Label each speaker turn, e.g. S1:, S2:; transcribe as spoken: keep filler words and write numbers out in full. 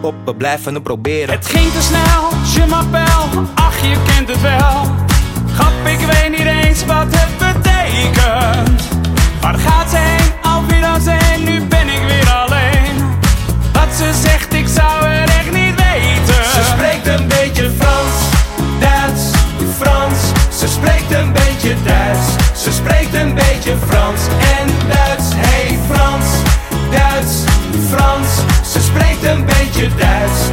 S1: op, we blijven het proberen.
S2: Het ging te snel, je m'appelle, ach je kent het wel. Grap, ik weet niet eens wat het betekent. Waar gaat ze heen, auf Wiedersehen, nu ben ik weer alleen. Wat ze zegt, ik zou het echt niet weten.
S3: Ze spreekt een beetje Frans, Duits, Frans. Ze spreekt een beetje Duits, ze spreekt een beetje Frans en Duits. Hey Frans, Duits, Frans. Ze spreekt een beetje Duits.